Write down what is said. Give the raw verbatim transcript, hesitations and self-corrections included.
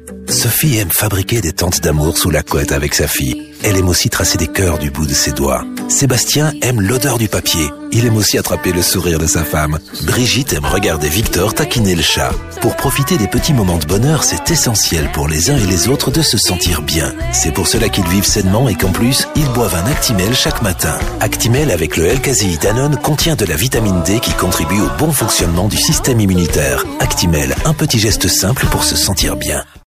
Sophie aime fabriquer des tentes d'amour sous la couette avec sa fille. Elle aime aussi tracer des cœurs du bout de ses doigts. Sébastien aime l'odeur du papier. Il aime aussi attraper le sourire de sa femme. Brigitte aime regarder Victor taquiner le chat. Pour profiter des petits moments de bonheur, c'est essentiel pour les uns et les autres de se sentir bien. C'est pour cela qu'ils vivent sainement et qu'en plus, ils boivent un Actimel chaque matin. Actimel avec le L-caséidanone contient de la vitamine D qui contribue au bon fonctionnement du système immunitaire. Actimel, un petit geste simple pour se sentir bien.